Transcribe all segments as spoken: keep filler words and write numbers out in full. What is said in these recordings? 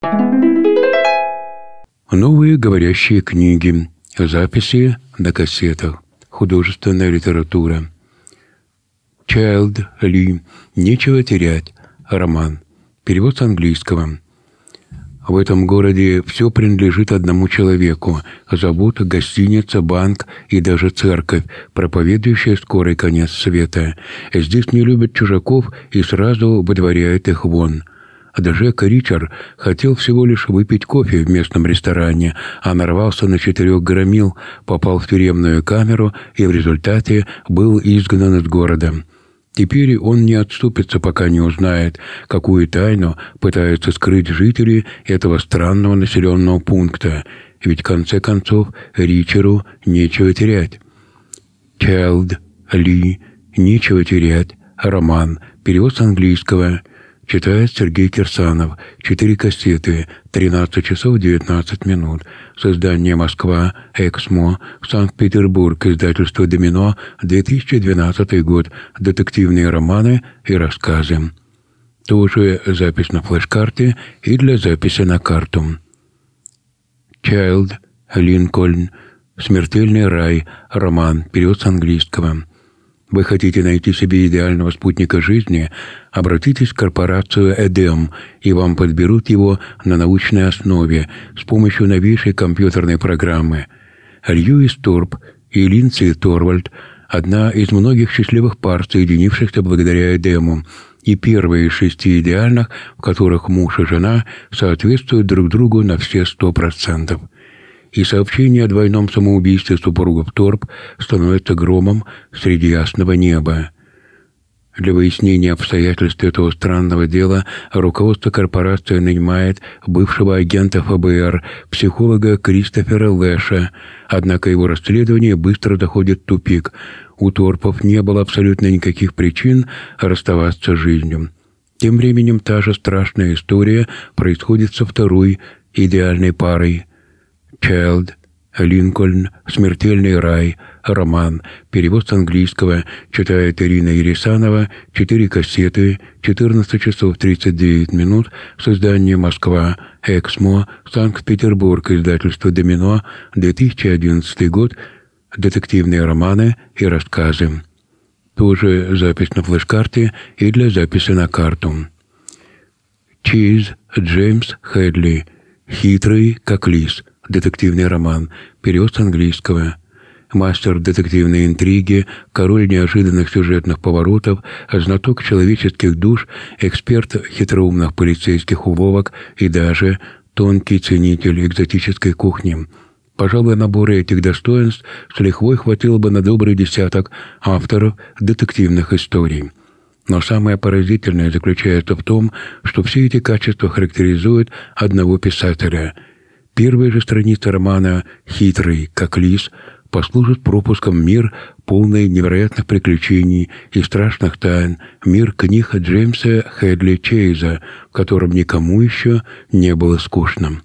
Новые говорящие книги. Записи на кассетах. Художественная литература. Чайлд Ли. «Нечего терять». Роман. Перевод с английского. В этом городе все принадлежит одному человеку. Завод, гостиница, банк и даже церковь, проповедующая скорый конец света. Здесь не любят чужаков и сразу выдворяют их вон. Джек Ричард хотел всего лишь выпить кофе в местном ресторане, а нарвался на четырех громил, попал в тюремную камеру и в результате был изгнан из города. Теперь он не отступится, пока не узнает, какую тайну пытаются скрыть жители этого странного населенного пункта, ведь в конце концов Ричарду нечего терять. Чайлд Ли. «Нечего терять». Роман. Перевод с английского. Читает Сергей Кирсанов. Четыре кассеты. тринадцать часов девятнадцать минут. Создание Москва. Эксмо. Санкт-Петербург. Издательство «Домино». две тысячи двенадцатый год. Детективные романы и рассказы. Тоже запись на флеш-карте и для записи на карту. Чайлд Линкольн. «Смертельный рай». Роман. Перевод с английского. Вы хотите найти себе идеального спутника жизни? Обратитесь в корпорацию «Эдем», и вам подберут его на научной основе с помощью новейшей компьютерной программы. Льюис Торп и Линдси Торвальд – одна из многих счастливых пар, соединившихся благодаря «Эдему», и первые из шести идеальных, в которых муж и жена соответствуют друг другу на все сто процентов. И сообщение о двойном самоубийстве супругов Торп становится громом среди ясного неба. Для выяснения обстоятельств этого странного дела руководство корпорации нанимает бывшего агента эф бэ эр, психолога Кристофера Лэша, однако его расследование быстро доходит в тупик. У Торпов не было абсолютно никаких причин расставаться с жизнью. Тем временем та же страшная история происходит со второй идеальной парой. Чайлд Линкольн. «Смертельный рай». Роман. Перевод с английского. Читает Ирина Ересанова. Четыре кассеты. четырнадцать часов тридцать девять минут. Создание Москва. Эксмо. Санкт-Петербург. Издательство «Домино». две тысячи одиннадцатый год. Детективные романы и рассказы. Тоже запись на флеш-карте и для записи на карту. Чиз Джеймс Хедли. «Хитрый, как лис». Детективный роман. Перевод с английского. Мастер детективной интриги, король неожиданных сюжетных поворотов, знаток человеческих душ, эксперт хитроумных полицейских уловок и даже тонкий ценитель экзотической кухни. Пожалуй, набора этих достоинств с лихвой хватило бы на добрый десяток авторов детективных историй. Но самое поразительное заключается в том, что все эти качества характеризуют одного писателя. Первая же страница романа «Хитрый, как лис» послужит пропуском в мир, полный невероятных приключений и страшных тайн, мир книг Джеймса Хедли Чейза, в котором никому еще не было скучно.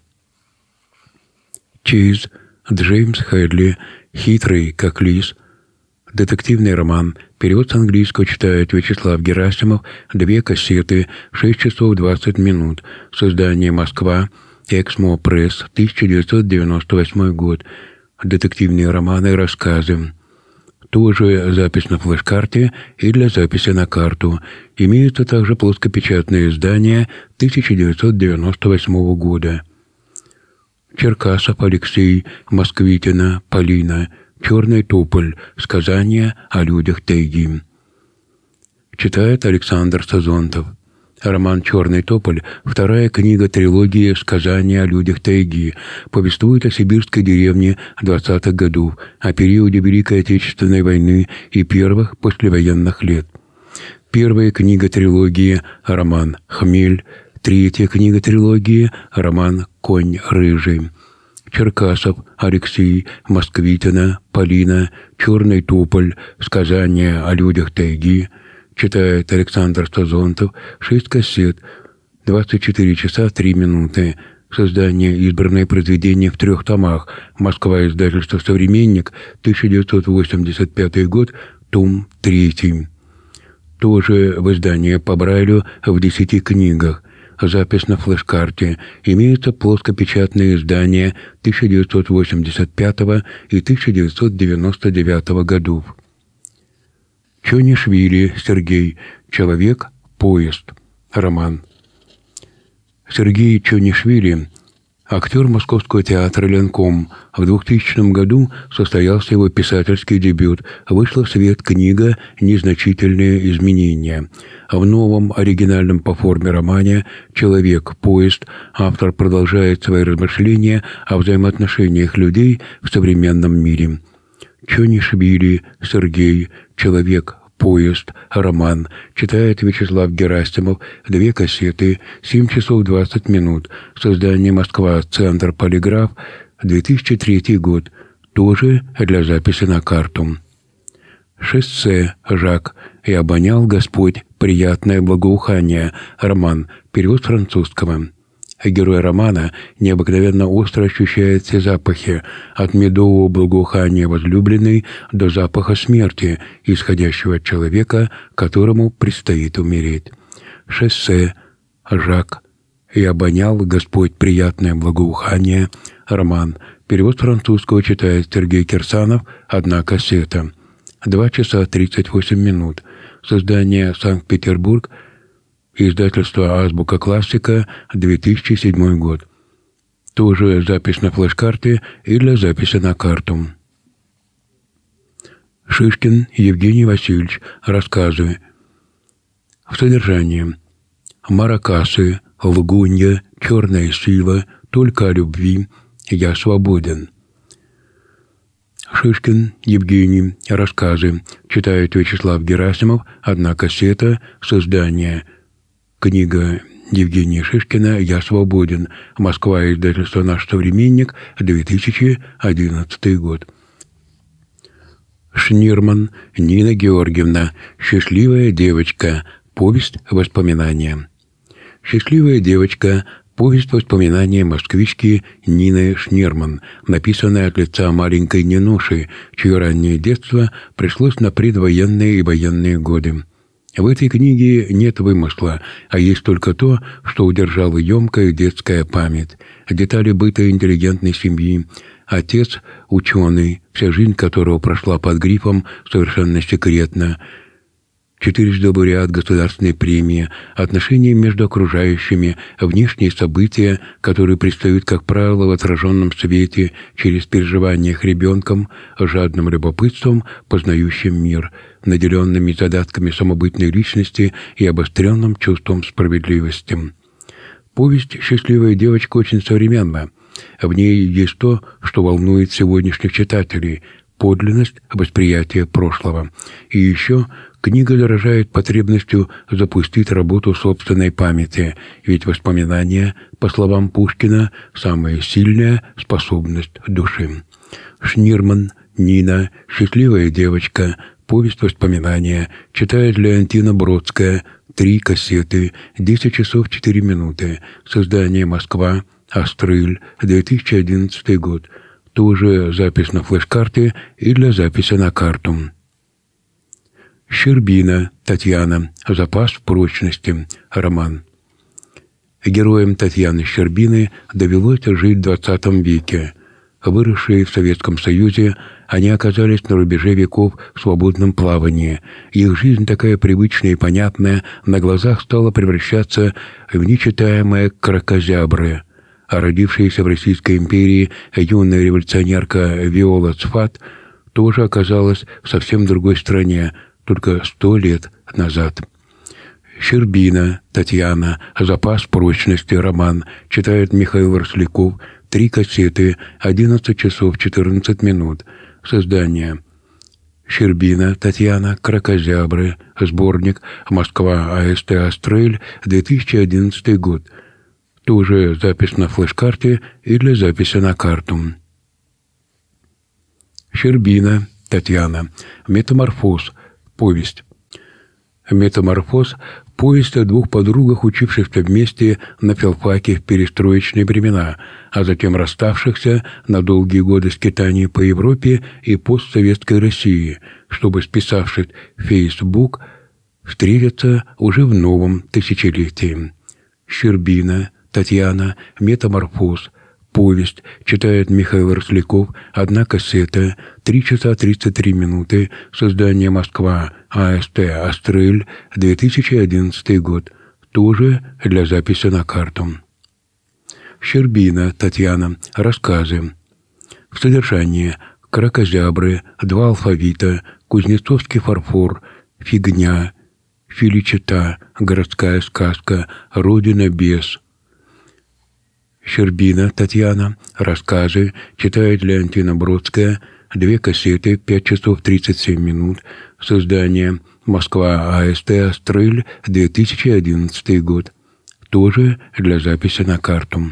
Чейз Джеймс Хедли. «Хитрый, как лис». Детективный роман. Перевод с английского читает Вячеслав Герасимов. Две кассеты. шесть часов двадцать минут. Создание Москва. Эксмо Пресс. тысяча девятьсот девяносто восьмой год. Детективные романы и рассказы. Тоже запись на флеш-карте и для записи на карту. Имеются также плоскопечатные издания тысяча девятьсот девяносто восьмого года. Черкасов Алексей. Москвитина Полина. «Черный тополь. Сказания о людях тайги». Читает Александр Сазонтов. Роман «Черный тополь» — вторая книга трилогии «Сказания о людях тайги», повествует о сибирской деревне двадцатых годов, о периоде Великой Отечественной войны и первых послевоенных лет. Первая книга трилогии — роман «Хмель», третья книга трилогии — роман «Конь рыжий». Черкасов Алексей. Москвитина Полина. «Черный тополь. Сказания о людях тайги». Читает Александр Сазонтов. Шесть кассет. двадцать четыре часа три минуты. Создание избранное произведение в трех томах. Москва. Издательство «Современник». тысяча девятьсот восемьдесят пятый год. Том третий. Тоже в издании по Брайлю в десяти книгах. запись на флеш-карте. Имеются плоскопечатные издания тысяча девятьсот восемьдесят пятого и тысяча девятьсот девяносто девятого годов. Чонишвили Сергей. Человек. Поезд. Роман. Сергей Чонишвили, актер Московского театра «Ленком». В двухтысячном году состоялся его писательский дебют. Вышла в свет книга «Незначительные изменения». В новом оригинальном по форме романе «Человек. Поезд» автор продолжает свои размышления о взаимоотношениях людей в современном мире. Чонишвили Сергей. Человек. Поезд. Роман. Читает Вячеслав Герасимов. Две кассеты. семь часов двадцать минут. Создание Москва. Центр Полиграф. две тысячи третий год. Тоже для записи на карту. Шоссе. Жак. И обонял Господь приятное благоухание. Роман. Перевод с французского. Герой романа необыкновенно остро ощущает все запахи, от медового благоухания возлюбленной до запаха смерти, исходящего от человека, которому предстоит умереть. Шоссе. Жак. И обонял Господь приятное благоухание. Роман. Перевод с французского читает Сергей Кирсанов. Одна кассета. Два часа тридцать восемь минут. Создание Санкт-Петербург. Издательство «Азбука Классика», две тысячи седьмой год. Тоже запись на флеш-карте и для записи на карту. Шишкин Евгений Васильевич. Рассказы. В содержании. Маракасы, лгунья, черная сила, только о любви, я свободен. Шишкин Евгений. Рассказы. Читает Вячеслав Герасимов. Одна кассета. Создание. Книга Евгения Шишкина «Я свободен». Москва. Издательство «Наш современник», две тысячи одиннадцатый год. Шнирман Нина Георгиевна. «Счастливая девочка. Повесть воспоминания». «Счастливая девочка. Повесть воспоминания москвички Нины Шнирман», написанная от лица маленькой Нинуши, чье раннее детство пришлось на предвоенные и военные годы. В этой книге нет вымысла, а есть только то, что удержала емкая детская память, детали быта интеллигентной семьи. Отец – ученый, вся жизнь которого прошла под грифом «совершенно секретно», четырежды лауреат государственной премии, отношения между окружающими, внешние события, которые предстают, как правило, в отраженном свете через переживания их ребенком, жадным любопытством, познающим мир, наделенными задатками самобытной личности и обостренным чувством справедливости. Повесть «Счастливая девочка» очень современна. В ней есть то, что волнует сегодняшних читателей – подлинность восприятия прошлого. И еще книга дорожает потребностью запустить работу собственной памяти, ведь воспоминания, по словам Пушкина, самая сильная способность души. Шнирман Нина. «Счастливая девочка». Повесть воспоминания. Читает Леонтина Бродская. Три кассеты. десять часов четыре минуты. Создание Москва. Астрыль. две тысячи одиннадцатый год. Тоже запись на флеш-карте и для записи на карту. Щербина Татьяна. «Запас прочности». Роман. Героям Татьяны Щербины довелось жить в двадцатом веке. Выросшие в Советском Союзе, они оказались на рубеже веков в свободном плавании. Их жизнь, такая привычная и понятная, на глазах стала превращаться в нечитаемое кракозябры. А родившаяся в Российской империи юная революционерка Виола Цфат тоже оказалась в совсем другой стране, только сто лет назад. Щербина Татьяна. «Запас прочности». Роман. Читает Михаил Росляков. Три кассеты. одиннадцать часов четырнадцать минут. Создание. Щербина Татьяна. «Кракозябры». Сборник. Москва. АСТ «Астрель». две тысячи одиннадцатый год. Тоже запись на флеш-карте и для записи на карту. Щербина Татьяна. «Метаморфоз». Повесть. «Метаморфоз» — повесть о двух подругах, учившихся вместе на филфаке в перестроечные времена, а затем расставшихся на долгие годы скитаний по Европе и постсоветской России, чтобы, списавшись в Facebook, встретиться уже в новом тысячелетии. Щербина Татьяна «Метаморфоз». Повесть читает Михаил Росляков. Одна кассета. три часа тридцать три минуты. Создание Москва. АСТ «Астрель». две тысячи одиннадцатый год. Тоже для записи на карту. Щербина Татьяна. Рассказы. В содержании: кракозябры, два алфавита, кузнецовский фарфор, фигня, филичета, городская сказка, родина без. Щербина Татьяна. Рассказы. Читает Леонтина Бродская. Две кассеты. пять часов тридцать семь минут. Создание Москва. АСТ «Астрель». две тысячи одиннадцатый год. Тоже для записи на карту.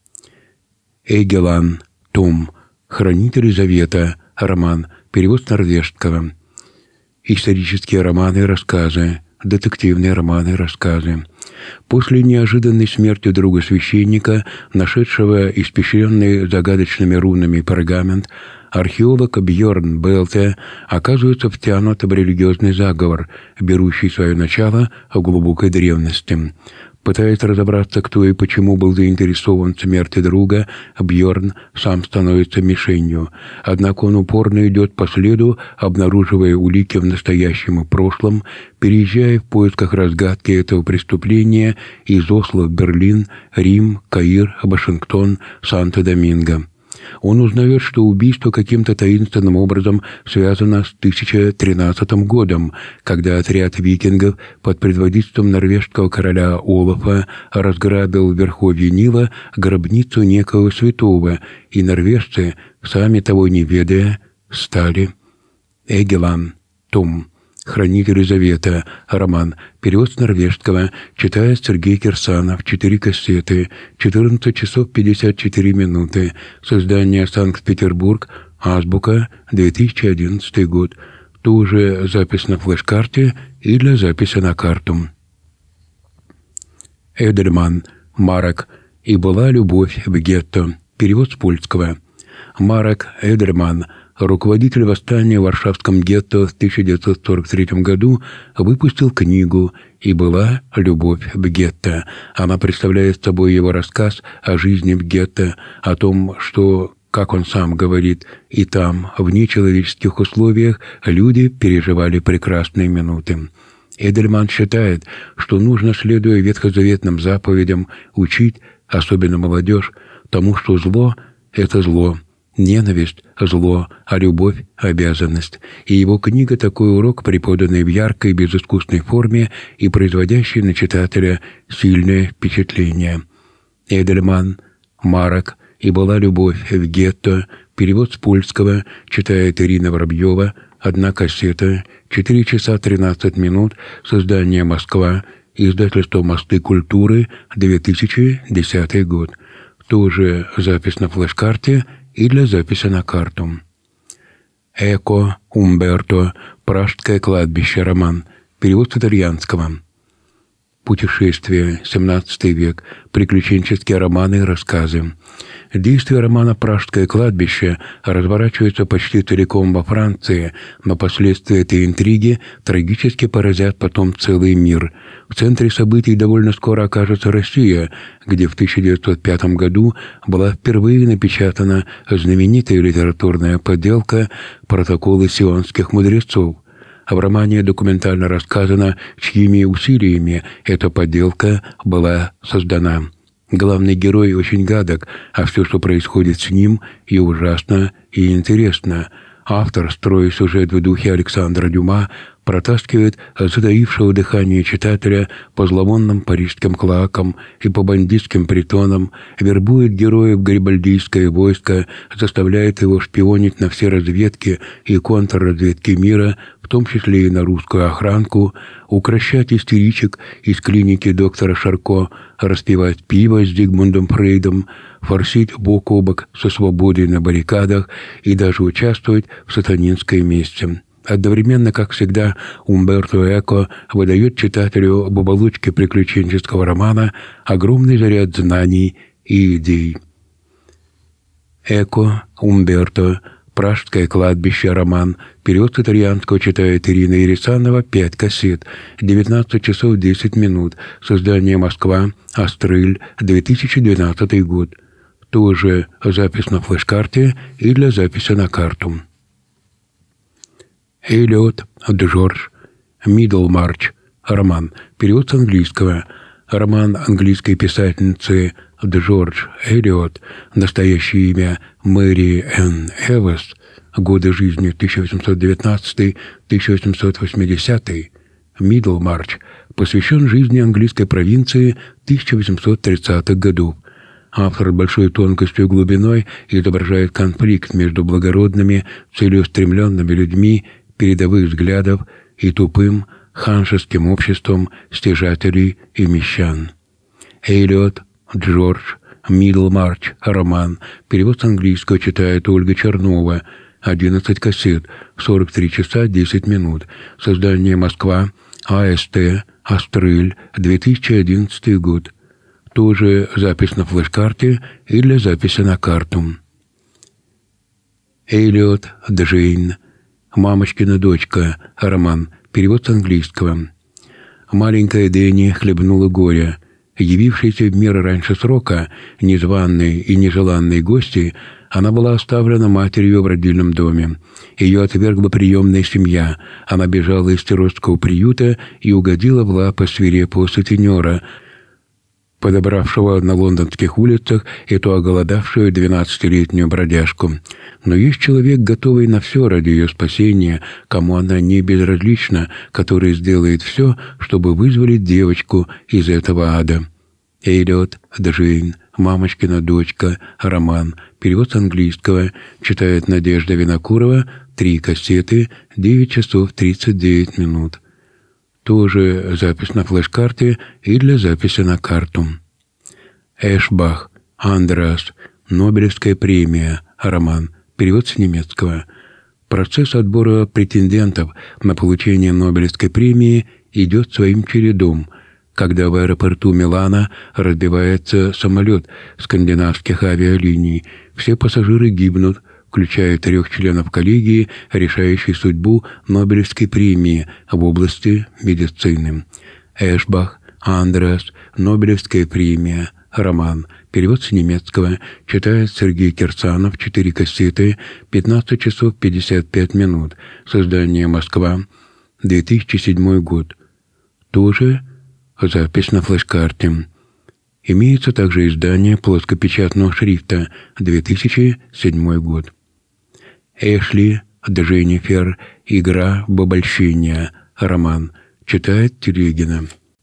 Эгелан Том. Хранитель завета. Роман. Перевод с норвежского. Исторические романы и рассказы. Детективные романы и рассказы. После неожиданной смерти друга священника, нашедшего испещренный загадочными рунами пергамент, археолог Бьорн Белте оказывается втянут в религиозный заговор, берущий свое начало в глубокой древности. Пытаясь разобраться, кто и почему был заинтересован в смерти друга, Бьорн сам становится мишенью. Однако он упорно идет по следу, обнаруживая улики в настоящем и прошлом, переезжая в поисках разгадки этого преступления из Осло в Берлин, Рим, Каир, Вашингтон, Санто-Доминго. Он узнает, что убийство каким-то таинственным образом связано с тысяча тринадцатым годом, когда отряд викингов под предводительством норвежского короля Олафа разграбил в верховье Нила гробницу некого святого, и норвежцы, сами того не ведая, стали. Эгелан Том. Хранители завета. Роман. Перевод с норвежского. Читает Сергей Кирсанов. Четыре кассеты. четырнадцать часов пятьдесят четыре минуты. Создание Санкт-Петербург. Азбука. две тысячи одиннадцатый год. Тоже запись на флеш-карте и для записи на карту. Эдельман Марек. И была любовь в гетто. Перевод с польского. Марек Эдельман, руководитель восстания в Варшавском гетто в тысяча девятьсот сорок третьем году, выпустил книгу «И была любовь в гетто». Она представляет собой его рассказ о жизни в гетто, о том, что, как он сам говорит, и там, в нечеловеческих условиях, люди переживали прекрасные минуты. Эдельман считает, что нужно, следуя ветхозаветным заповедям, учить, особенно молодежь, тому, что зло — это зло, ненависть — зло, а любовь — обязанность. И его книга — такой урок, преподанный в яркой, безыскусной форме и производящий на читателя сильное впечатление. Эдельман Марек. И была любовь в гетто. Перевод с польского. Читает Ирина Воробьева. Одна кассета. четыре часа тринадцать минут. Создание Москва. Издательство «Мосты культуры». две тысячи десятый год. Тоже запись на флеш-карте и для записи на карту. Эко Умберто. Пражское кладбище. Роман. Перевод с итальянского. Путешествие. семнадцатый век. Приключенческие романы и рассказы. Действие романа «Пражское кладбище» разворачивается почти целиком во Франции, но последствия этой интриги трагически поразят потом целый мир. В центре событий довольно скоро окажется Россия, где в тысяча девятьсот пятом году была впервые напечатана знаменитая литературная подделка «Протоколы сионских мудрецов». В романе документально рассказано, чьими усилиями эта подделка была создана. Главный герой очень гадок, а все, что происходит с ним, и ужасно, и интересно. Автор, строя сюжет в духе Александра Дюма, протаскивает затаившего дыхание читателя по зловонным парижским клоакам и по бандитским притонам, вербует героя в гарибальдийское войско, заставляет его шпионить на все разведки и контрразведки мира, в том числе и на русскую охранку, укращать истеричек из клиники доктора Шарко, распивать пиво с Зигмундом Фрейдом, форсить бок о бок со свободой на баррикадах и даже участвовать в сатанинской мести. Одновременно, как всегда, Умберто Эко выдает читателю об оболочке приключенческого романа огромный заряд знаний и идей. Эко Умберто. «Пражское кладбище», роман. Перевод с итальянского читает Ирина Ересанова. Пять кассет. девятнадцать часов десять минут. Создание «Москва». Астрель. две тысячи двенадцатый год. Тоже запись на флеш-карте и для записи на карту. Эллиот Джордж. «Мидлмарч». Роман. Перевод с английского. Роман английской писательницы Джордж Эллиот, настоящее имя Мэри Энн Эванс, годы жизни тысяча восемьсот девятнадцатый — тысяча восемьсот восьмидесятый, Мидлмарч, посвящен жизни английской провинции тысяча восемьсот тридцатых годов. Автор большой тонкостью и глубиной изображает конфликт между благородными, целеустремленными людьми передовых взглядов и тупым, ханжеским обществом стяжателей и мещан. Эллиот Джордж. «Мидлмарч», роман. Перевод с английского читает Ольга Чернова. одиннадцать кассет. сорок три часа десять минут. Создание «Москва». АСТ. Астрель. две тысячи одиннадцатый год. Тоже запись на флеш-карте и для записи на карту. Эллиот Джейн. «Мамочкина дочка», роман. Перевод с английского. Маленькая Дэнни хлебнула горя. Явившейся в мир раньше срока, незваной и нежеланной гости, она была оставлена матерью в родильном доме. Ее отвергла приемная семья. Она бежала из сиротского приюта и угодила в лапы свирепого сутенера, подобравшего на лондонских улицах эту оголодавшую двенадцатилетнюю бродяжку. Но есть человек, готовый на все ради ее спасения, кому она не безразлична, который сделает все, чтобы вызволить девочку из этого ада. Эллиот Джейн. «Мамочкина дочка», роман. Перевод с английского читает Надежда Винокурова. Три кассеты. девять часов тридцать девять минут. Тоже запись на флеш-карте и для записи на карту. Эшбах Андреас. «Нобелевская премия», роман. Перевод с немецкого. Процесс отбора претендентов на получение Нобелевской премии идет своим чередом, когда в аэропорту Милана разбивается самолет скандинавских авиалиний. Все пассажиры гибнут, включая трех членов коллегии, решающей судьбу Нобелевской премии в области медицины. Эшбах Андреас. «Нобелевская премия», роман. Перевод с немецкого читает Сергей Кирсанов. Четыре кассеты. пятнадцать часов пятьдесят пять минут. Создание «Москва». две тысячи седьмой год. Тоже запись на флеш-карте. Имеется также издание плоскопечатного шрифта. две тысячи седьмой год. Эшли Дженнифер. «Игра в обольщение», роман. Читает Телегина.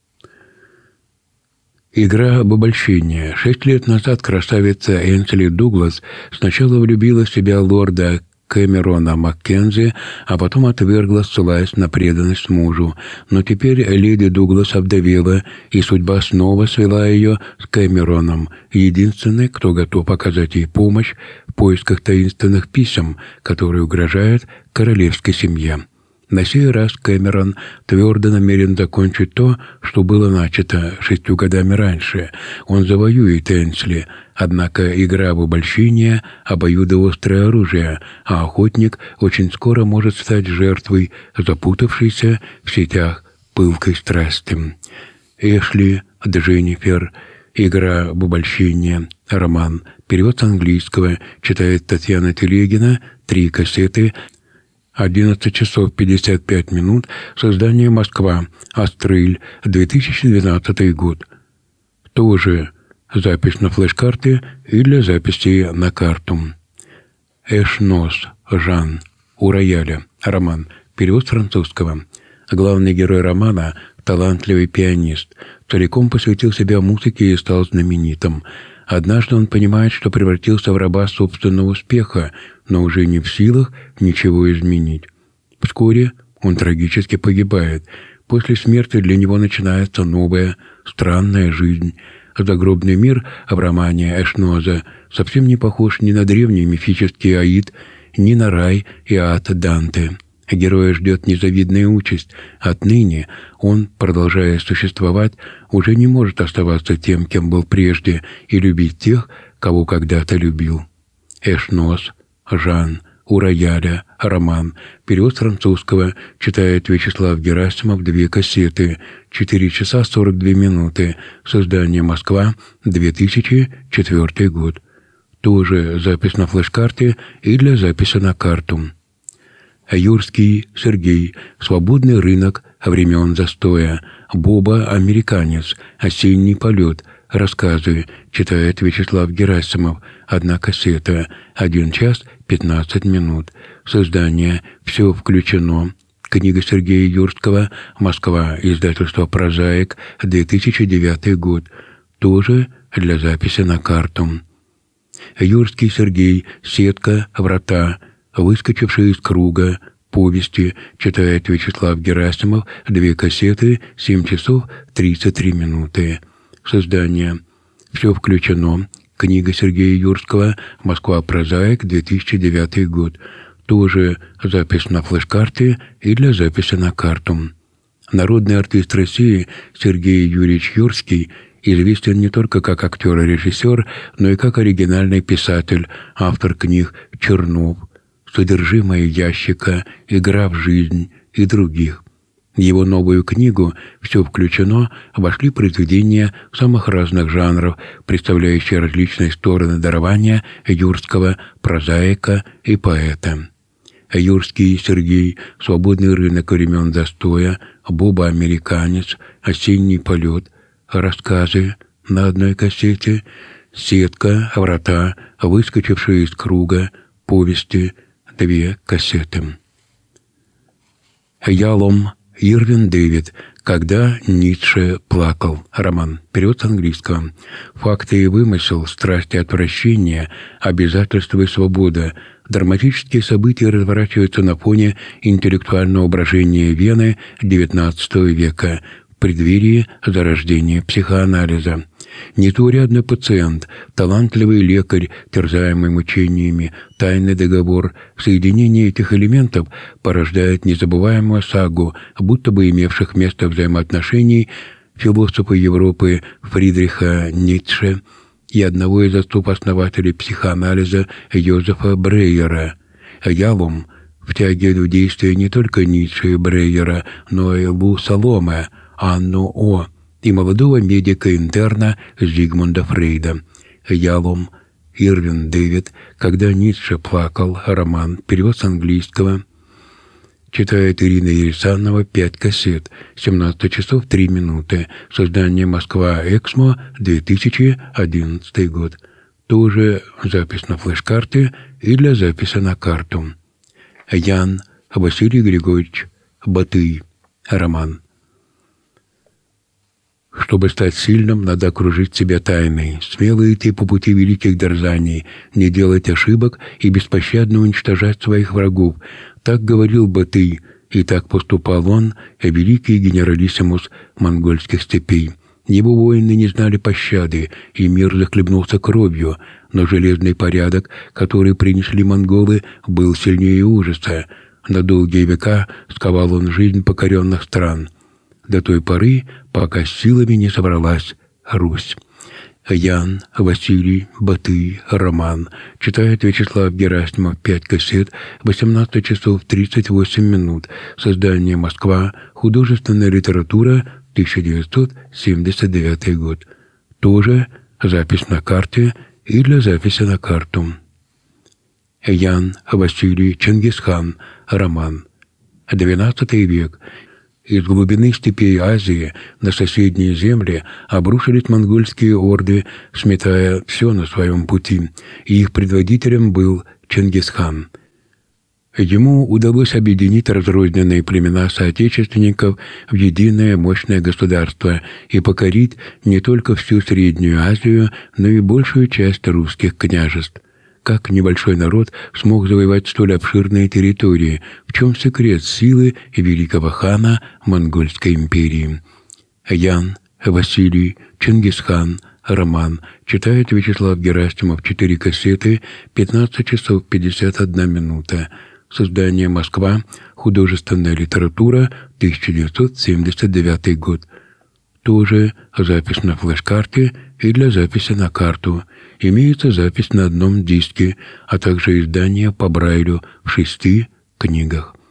«Игра об обольщении». Шесть лет назад красавица Энсли Дуглас сначала влюбила в себя лорда Кэмерона Маккензи, а потом отвергла, ссылаясь на преданность мужу. Но теперь леди Дуглас овдовела, и судьба снова свела ее с Кэмероном, единственный, кто готов оказать ей помощь в поисках таинственных писем, которые угрожают королевской семье. На сей раз Кэмерон твердо намерен закончить то, что было начато шестью годами раньше. Он завоюет Энсли, однако игра в обольщение — обоюдоострое оружие, а охотник очень скоро может стать жертвой запутавшейся в сетях пылкой страсти. Эшли Дженнифер. «Игра в обольщение», роман. Перевод с английского читает Татьяна Телегина. Три кассеты. одиннадцать часов пятьдесят пять минут. Создание «Москва». Астрель. две тысячи двенадцатый год. Тоже запись на флеш-карте и для записи на карту. Эшнос Жан. «У рояля», роман. Перевод с французского. Главный герой романа — талантливый пианист. Целиком посвятил себя музыке и стал знаменитым. Однажды он понимает, что превратился в раба собственного успеха, но уже не в силах ничего изменить. Вскоре он трагически погибает. После смерти для него начинается новая, странная жизнь. Загробный мир в романе Эшноза совсем не похож ни на древний мифический Аид, ни на рай и ад Данте. Героя ждет незавидная участь. Отныне он, продолжая существовать, уже не может оставаться тем, кем был прежде, и любить тех, кого когда-то любил. Эшноз Жан. у рояля. Роман. Перевод с французского. Читает Вячеслав Герасимов. Две кассеты. четыре часа сорок две минуты. Создание Москва. две тысячи четвёртый год. Тоже запись на флеш-карте и для записи на карту. Юрский Сергей. Свободный рынок времен застоя. Боба американец. Осенний полет. Рассказы. Читает Вячеслав Герасимов. Одна кассета. Один час пятнадцать минут. Создание. Все включено. Книга Сергея Юрского. Москва. Издательство «Прозаик». две тысячи девятый год. Тоже для записи на карту. Юрский Сергей. Сетка. Врата. Выскочившие из круга. Повести. Читает Вячеслав Герасимов. Две кассеты. семь часов тридцать три минуты. Создание. Все включено. Книга Сергея Юрского. Москва. Прозаик. две тысячи девятый год. Тоже запись на флеш-карте и для записи на карту. Народный артист России Сергей Юрьевич Юрский известен не только как актер и режиссер, но и как оригинальный писатель, автор книг «Чернов», «Содержимое ящика», «Игра в жизнь» и других. В его новую книгу «Все включено» вошли произведения самых разных жанров, представляющие различные стороны дарования Юрского, прозаика и поэта. Юрский Сергей. Свободный рынок времен застоя. Боба американец. Осенний полет. Рассказы на одной кассете. Сетка. Врата. Выскочившие из круга. Повести. Две кассеты. Ялом. Ирвин Дэвид. Когда Ницше плакал. Роман. Перевод с английского. Факты и вымысел, страсть и отвращение, обязательства и свобода. Драматические события разворачиваются на фоне интеллектуального брожения Вены девятнадцатого века, в преддверии зарождения психоанализа. Незаурядный пациент, талантливый лекарь, терзаемый мучениями, тайный договор. Соединение этих элементов порождает незабываемую сагу, будто бы имевших место взаимоотношений философа Европы Фридриха Ницше и одного из отцов-основателей психоанализа Йозефа Брейера. Ялом втягивает в действие не только Ницше и Брейера, но и Лу Саломе, Анну О. и молодого медика-интерна Зигмунда Фрейда. Ялом. Ирвин Дэвид. Когда Ницше плакал. Роман. Перевод с английского. Читает Ирина Ересанова. Пять кассет. семнадцать часов три минуты. Создание Москва. Эксмо. две тысячи одиннадцатый год. Тоже запись на флеш-карте и для записи на карту. Ян Василий Григорьевич Батый. Роман. Чтобы стать сильным, надо окружить себя тайной, смело идти по пути великих дерзаний, не делать ошибок и беспощадно уничтожать своих врагов. Так говорил Батый, и так поступал он, великий генералиссимус монгольских степей. Его воины не знали пощады, и мир захлебнулся кровью, но железный порядок, который принесли монголы, был сильнее ужаса. На долгие века сковал он жизнь покоренных стран. До той поры, пока силами не собралась Русь. Ян Василий Батый. Роман. Читает Вячеслав Герасимов. Пять кассет. восемнадцать часов тридцать восемь минут. Создание Москва. Художественная литература. тысяча девятьсот семьдесят девятый год. Тоже запись на карте и для записи на карту. Ян Василий Чингисхан. Роман. двенадцатый век. Из глубины степей Азии на соседние земли обрушились монгольские орды, сметая все на своем пути, и их предводителем был Чингисхан. Ему удалось объединить разрозненные племена соотечественников в единое мощное государство и покорить не только всю Среднюю Азию, но и большую часть русских княжеств. Как небольшой народ смог завоевать столь обширные территории? В чем секрет силы великого хана Монгольской империи? Ян Василий Чингисхан. Роман. Читает Вячеслав Герасимов. Четыре кассеты. пятнадцать часов пятьдесят одна минута. Создание Москва. Художественная литература. тысяча девятьсот семьдесят девятый год. Тоже запись на флеш-карте и для записи на карту. Имеется запись на одном диске, а также издание по Брайлю в шести книгах.